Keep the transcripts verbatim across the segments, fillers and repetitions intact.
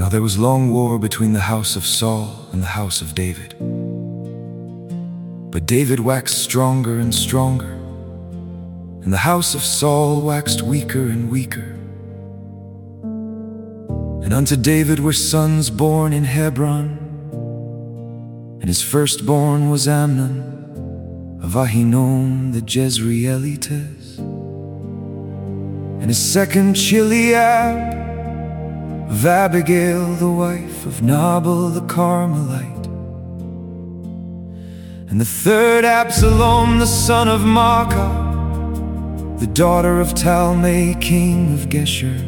Now there was long war between the house of Saul and the house of David. But David waxed stronger and stronger, and the house of Saul waxed weaker and weaker. And unto David were sons born in Hebron, and his firstborn was Amnon of Ahinoam the Jezreelitess, and his second Chileab of Abigail the wife of Nabal the Carmelite, and the third Absalom the son of Maacah, the daughter of Talmai king of Geshur,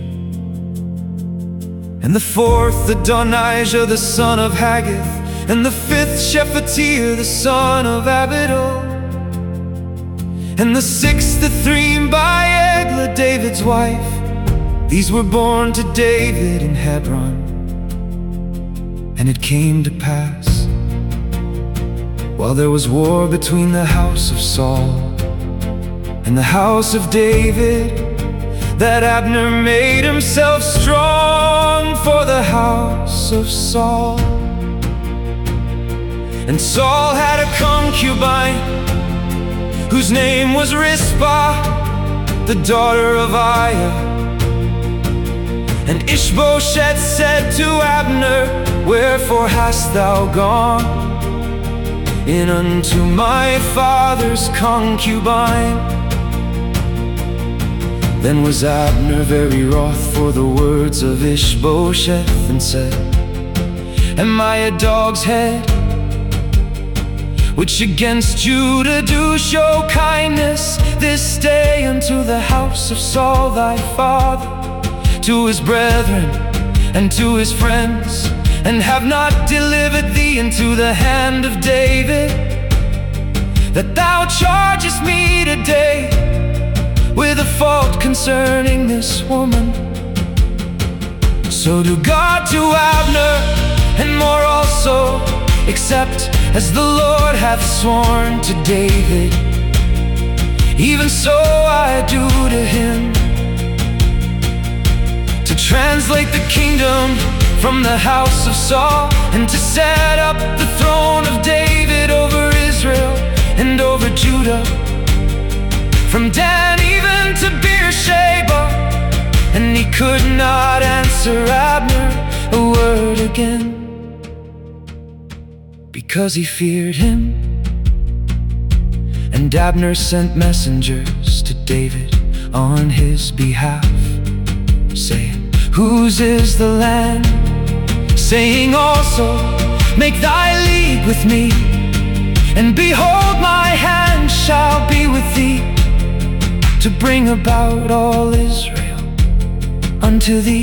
and the fourth Adonijah the son of Haggith, and the fifth Shephatiah the son of Abido, and the sixth Ithream by Eglah David's wife. These were born to David in Hebron. And it came to pass, while there was war between the house of Saul and the house of David, that Abner made himself strong for the house of Saul. And Saul had a concubine whose name was Rizpah, the daughter of Aiah. And Ishbosheth said to Abner, Wherefore hast thou gone in unto my father's concubine? Then was Abner very wroth for the words of Ishbosheth, and said, Am I a dog's head, which against Judah do show kindness this day unto the house of Saul thy father, to his brethren and to his friends, and have not delivered thee into the hand of David, that thou chargest me today with a fault concerning this woman? So do God to Abner, and more also, except as the Lord hath sworn to David, even so I do to him, to translate the kingdom from the house of Saul, and to set up the throne of David over Israel and over Judah, from Dan even to Beersheba. And he could not answer Abner a word again, because he feared him. And Abner sent messengers to David on his behalf, saying, Whose is the land? Saying also, Make thy league with me, and behold, my hand shall be with thee, to bring about all Israel unto thee.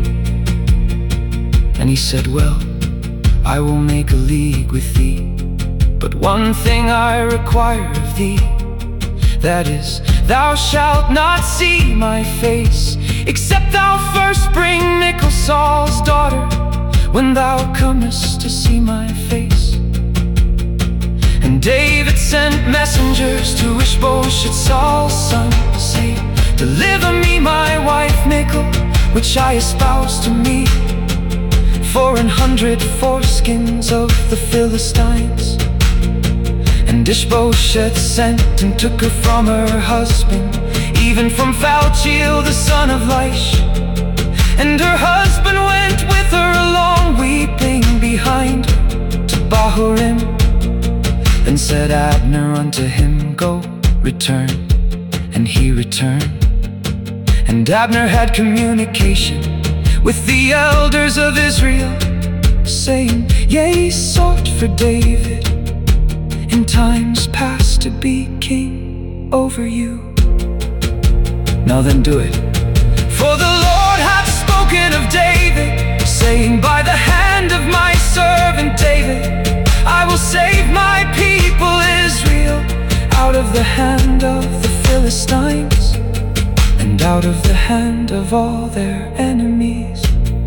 And he said, Well, I will make a league with thee, but one thing I require of thee, that is, thou shalt not see my face, except thou first bring Michal, Saul's daughter, when thou comest to see my face. And David sent messengers to Ishbosheth, Saul's son, saying, Deliver me my wife Michal, which I espoused to me, for an hundred foreskins of the Philistines. And Ishbosheth sent and took her from her husband, even from Phaltiel the son of Laish. And her husband went with her along, weeping behind her, to Bahurim. Then said Abner unto him, Go, return. And he returned. And Abner had communication with the elders of Israel, saying, Yea, he sought for David in times past to be king over you. Now then do it. For the Lord hath spoken of David, saying, By the hand of my servant David, I will save my people Israel out of the hand of the Philistines, and out of the hand of all their enemies.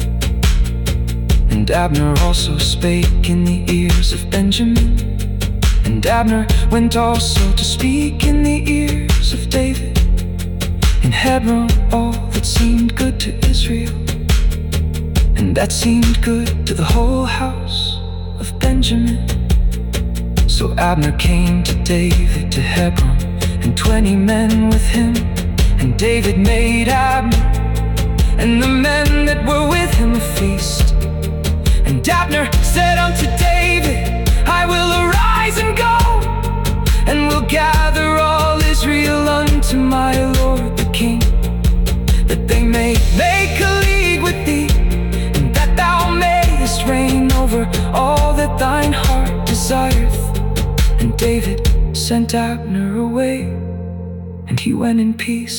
And Abner also spake in the ears of Benjamin, and Abner went also to speak in the ears of David, in Hebron all that seemed good to Israel. and that seemed good to the whole house of Benjamin. So Abner came to David to Hebron, and twenty men with him. And David made Abner and the men that were with him a feast. And Abner said unto David, I will arise and go, and will gather all Israel unto my lord the king, that they may make a league with thee, and that thou mayest reign over all that thine heart desireth. And David sent Abner away, and he went in peace.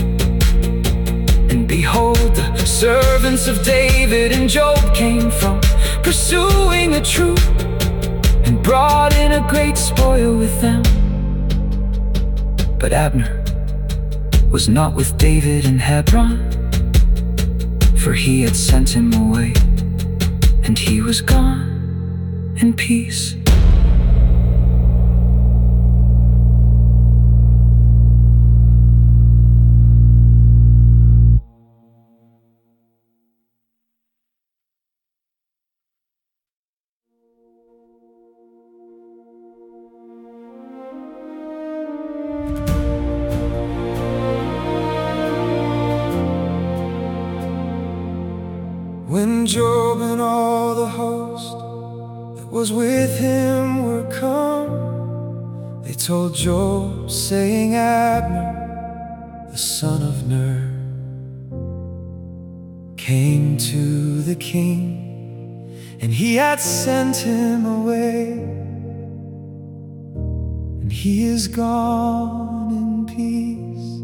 And behold, the servants of David and Joab came from pursuing a troop, and brought in a great spoil with them. But Abner was not with David in Hebron, for he had sent him away, and he was gone in peace. When Joab and all the host that was with him were come, they told Joab, saying, Abner, the son of Ner, came to the king, and he had sent him away, and he is gone in peace.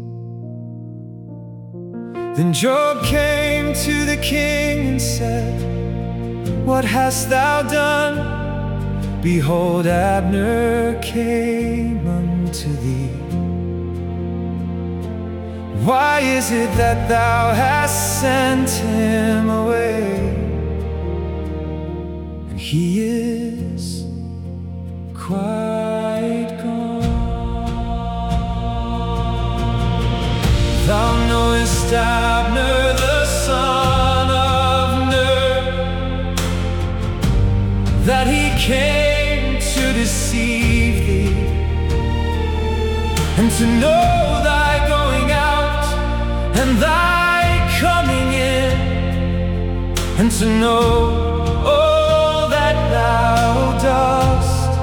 Then Joab came to the king and said, What hast thou done? Behold, Abner came unto thee. Why is it that thou hast sent him away? And he is quite gone. Thou knowest Abner, the son of Ner, that he came to deceive thee, and to know thy going out and thy coming in, and to know all that thou dost.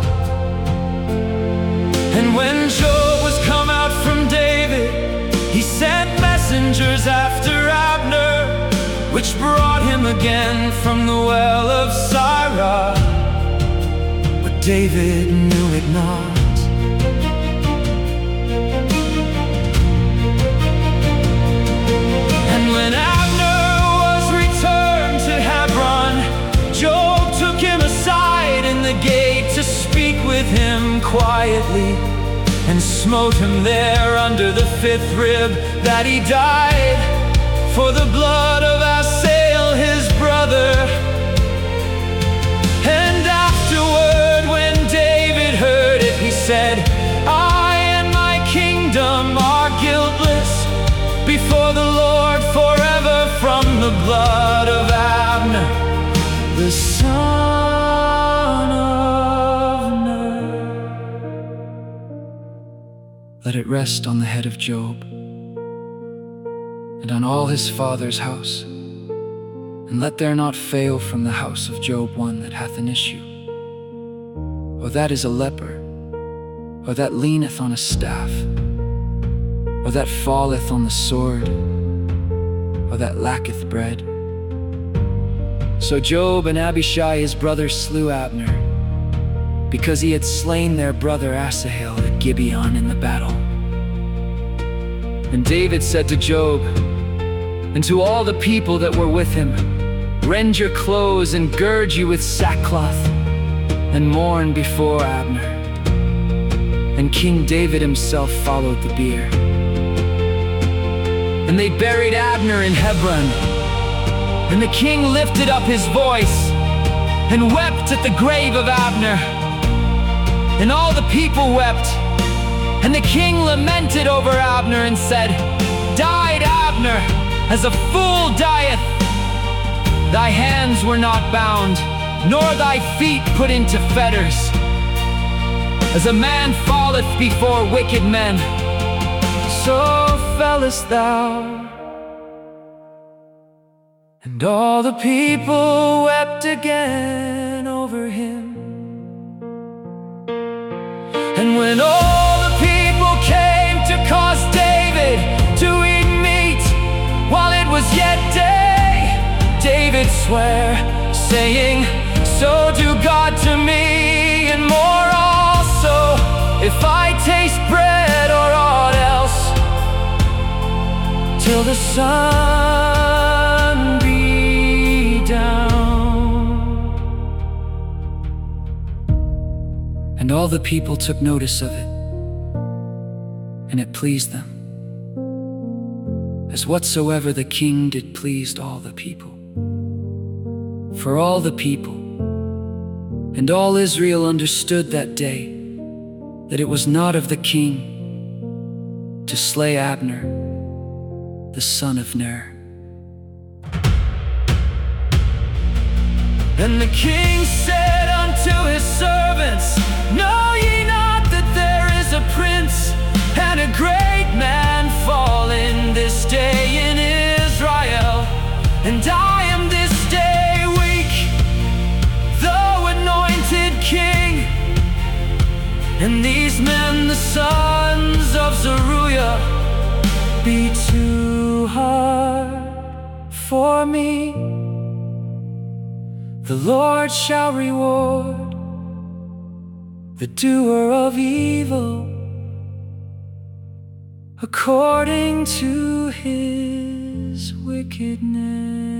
And when Joab was come out from David, he sent messengers after Abner, which brought him again from the well of Sirah. But David knew it not. And when Abner was returned to Hebron, Joab took him aside in the gate to speak with him quietly, and smote him there under the fifth rib, that he died for the blood of Asahel his brother. And afterward, when David heard it, he said, I and my kingdom are guiltless before the Lord forever, from the blood of Abner, the son of Ner. Let it rest on the head of Joab, and on all his father's house, and let there not fail from the house of Joab one that hath an issue, or that is a leper, or that leaneth on a staff, or that falleth on the sword, or that lacketh bread. So Joab and Abishai his brother slew Abner, because he had slain their brother Asahel at Gibeon in the battle. And David said to Joab and to all the people that were with him, Rend your clothes and gird you with sackcloth, and mourn before Abner. And King David himself followed the bier. And they buried Abner in Hebron. And the king lifted up his voice and wept at the grave of Abner. And all the people wept. And the king lamented over Abner and said, Died Abner, as a fool dieth. Thy hands were not bound, nor thy feet put into fetters. As a man falleth before wicked men, so fellest thou. And all the people wept again over him. And when all the people came to cause David to eat meat while it was yet day, David sware, saying, so do God to me, and more also, if I taste bread or aught else, till the sun be down. And all the people took notice of it, and it pleased them, as whatsoever the king did pleased all the people. For all the people and all Israel understood that day that it was not of the king to slay Abner, the son of Ner. And the king said unto his servants, know ye not that there is a prince and a great man fallen this day in Israel? And I am this day weak, though anointed king. And these men, the sons of Zeruiah, be too hard for me. The Lord shall reward the doer of evil according to his wickedness.